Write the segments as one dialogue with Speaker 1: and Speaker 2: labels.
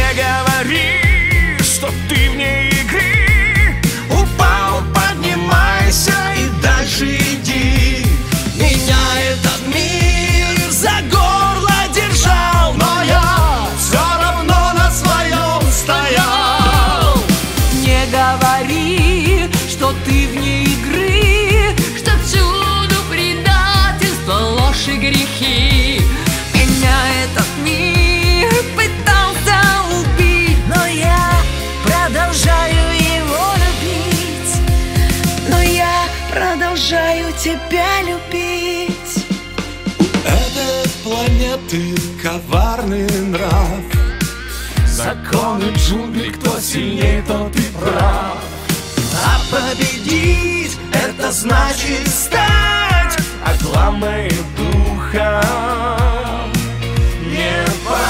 Speaker 1: Не говори, что ты вне игры. Упал, поднимайся и дальше иди. Меня этот мир за горло держал, но я все равно на своем стоял.
Speaker 2: Не говори, что ты вне игры, что всюду предательство, ложь и грехи. Меня этот мир пытался убить, но я продолжаю его любить. Но я продолжаю тебя любить.
Speaker 1: Этой планеты коварный нрав, законы джунглей, кто сильнее, тот и прав. А победить — это значит стать, а главное — духом не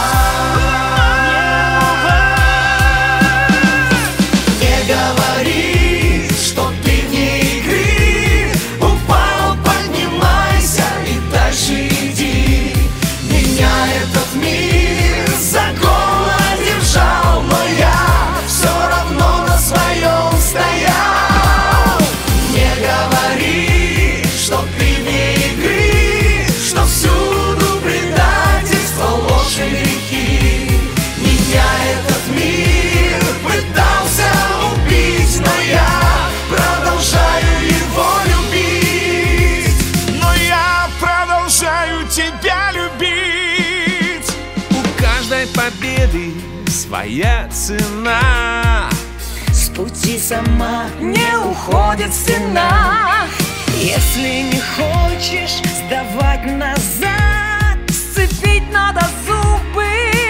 Speaker 1: пасть. Не говори, что ты вне игры. Упал, поднимайся и дальше иди. Меня этот мир за горло держал, но я все равно на своем стоял. Не говори, что ты вне игры, что всюду предательство, ложь и грехи. Меня этот мир пытался убить, но я продолжаю его любить. Но я продолжаю тебя любить. У каждой победы своя цена.
Speaker 2: С пути сама не уходит стена. Если не хочешь сдавать назад, сцепить надо зубы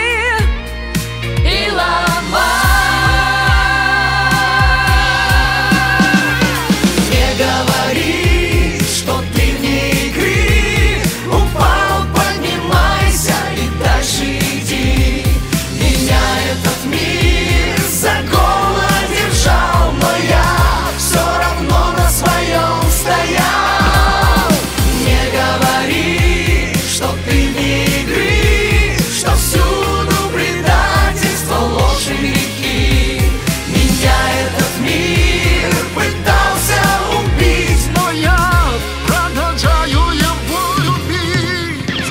Speaker 2: и ломать.
Speaker 1: Не говори, что ты вне игры. Упал, поднимайся и дальше иди. Меня этот мир за горло держал, но я все равно на своем стоял. Не говори, что ты вне игры, что всюду предательство, ложь и грехи. Меня этот мир пытался убить, но я продолжаю его любить.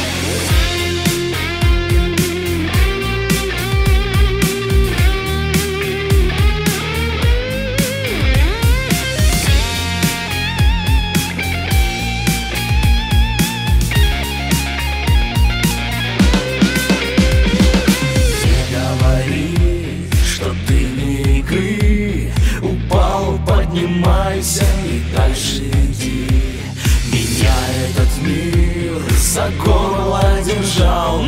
Speaker 1: Не говори, что ты вне игры. Упал, поднимайся и дальше иди. Меня этот мир за горло держал,